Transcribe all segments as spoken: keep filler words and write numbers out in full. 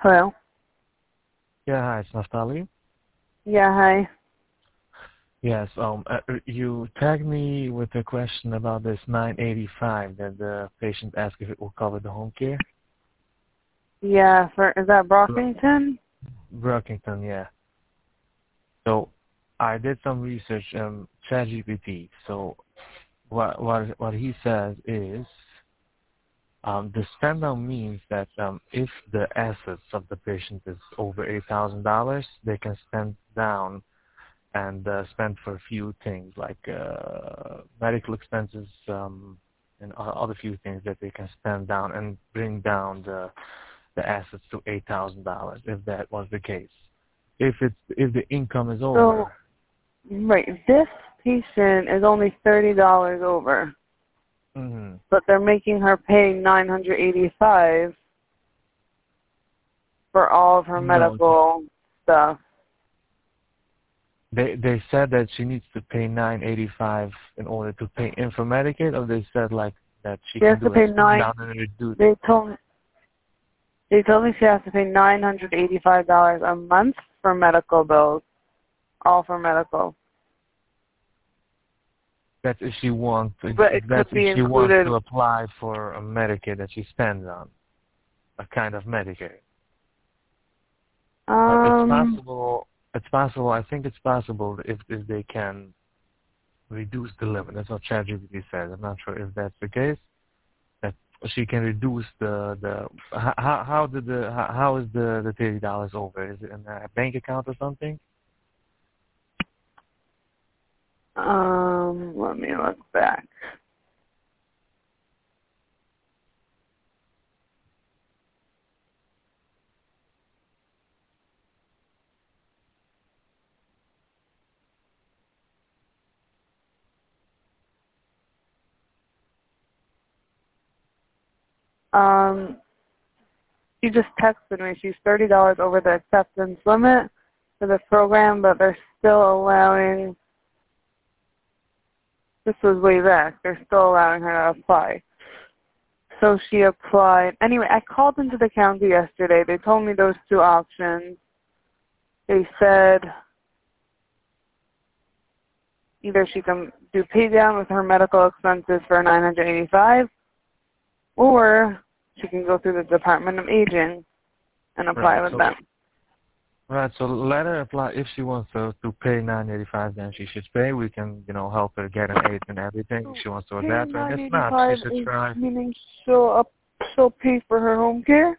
Hello? Yeah, hi, it's Naftali. Yeah, hi. Yes, um, uh, uh, you tagged me with a question about this nine eighty-five that the patient asked if it will cover the home care. Yeah, for is that Brockington? Brockington, yeah. So I did some research on ChatGPT. So what what what he says is um, the spend down means that um, if the assets of the patient is over eight thousand dollars, they can spend down and uh, spend for a few things like uh, medical expenses um, and o- other few things that they can spend down and bring down the the assets to eight thousand dollars if that was the case. If it's if the income is So, over, right, this patient is only thirty dollars over, mm-hmm. but they're making her pay nine hundred eighty-five for all of her no, medical stuff. they they said that she needs to pay nine eighty five in order to pay in for Medicaid, or they said like that she She has can to do a pay spend nine. down and reduce. They told they told me she has to pay nine hundred eighty-five dollars a month for medical bills, all for medical. That's if she wants. But it That's could if be she wants included. to apply for a Medicaid that she spends on, a kind of Medicaid. But it's Um, possible. It's possible. I think it's possible if if they can reduce the limit. That's what ChatGPT says. I'm not sure if that's the case. That she can reduce the the how how did the how, how is the the thirty dollars over? Is it in a bank account or something? um, let me look back. Um, she just texted me. She's thirty dollars over the acceptance limit for the program, but they're still allowing. This was way back. They're still allowing her to apply. So she applied. Anyway, I called into the county yesterday. They told me those two options. They said either she can do pay down with her medical expenses for nine hundred eighty-five, or she can go through the Department of Aging and apply Right. with So them. right. So let her apply if she wants to to pay nine eighty five. Then she should pay. We can you know help her get an aid and everything if she wants to Pay adapt. And nine if not, she eighty-five should is try. meaning she'll up, she'll pay for her home care.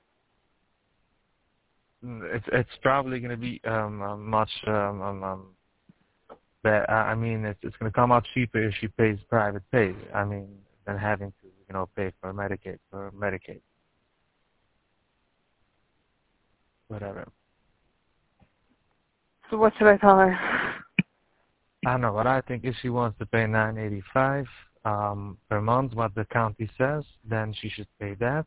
Mm, It's it's probably going to be um, um much um um. um But I I mean, it's it's going to come out cheaper if she pays private pay. I mean, than having to you know pay for Medicaid for Medicaid, whatever. So what should I tell her? I don't know, but I think if she wants to pay nine eighty five um per month, what the county says, then she should pay that.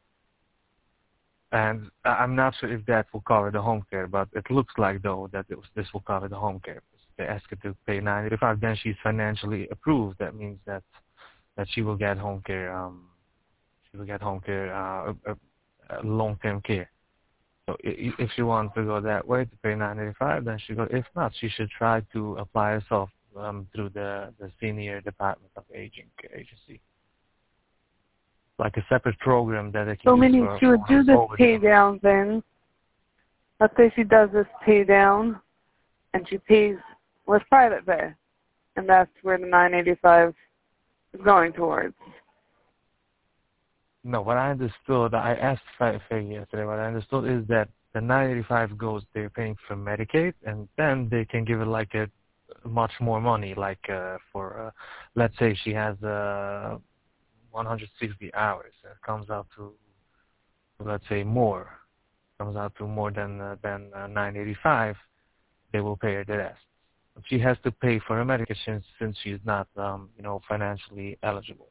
And I- I'm not sure if that will cover the home care, but it looks like though that it was, this will cover the home care. They ask her to pay nine eighty five, then she's financially approved. That means that that she will get home care. Um, she will get home care, uh, uh, uh, long-term care. So i- if she wants to go that way to pay nine eighty-five, then she go. If not, she should try to apply herself um, through the the senior Department of Aging agency, like a separate program that they can So use meaning for she would do this over the pay down thing. Let's say she does this pay down and she pays with private pay, and that's where the nine eighty-five is going towards. No, what I understood, I asked Faye yesterday. What I understood is that the nine eighty-five goes, they're paying for Medicaid, and then they can give it like a much more money, like uh, for, uh, let's say she has uh, one hundred sixty hours. It comes out to, let's say, more. Comes out to more than uh, than uh, nine eighty-five. They will pay her the rest. She has to pay for her medication since she's not, um, you know, financially eligible.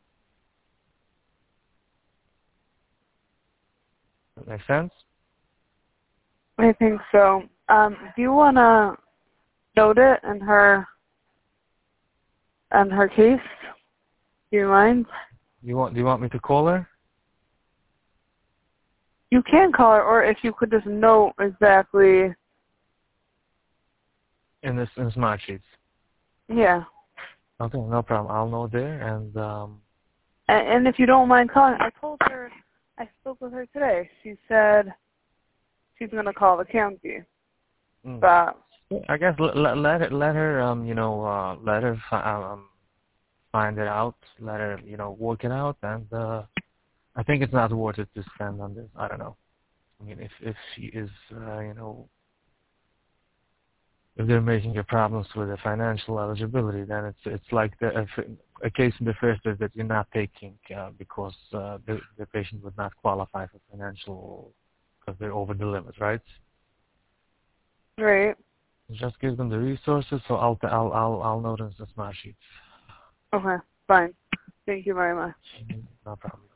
That makes sense? I think so. Um, do you want to note it in her in her case? Do you mind? You want? Do you want me to call her? You can call her, or if you could just note exactly. In this in smart sheets. Yeah. Okay, no problem. I'll note there, and um. And, and if you don't mind calling, I told her, I spoke with her today. She said she's going to call the county. Mm. But I guess let, let, let her, let her, um, you know, uh, let her fi- um, find it out. Let her, you know, work it out, and uh, I think it's not worth it to spend on this. I don't know. I mean, if if she is, uh, you know, if they're making her problems with the financial eligibility, then it's it's like the, a, a case in the first place that you're not taking uh, because uh, the the patient would not qualify for financial because they're over the limit, right? right. Just give them the resources. So I'll I'll I'll I'll note in the smart sheets. Okay. Fine. Thank you very much. No problem.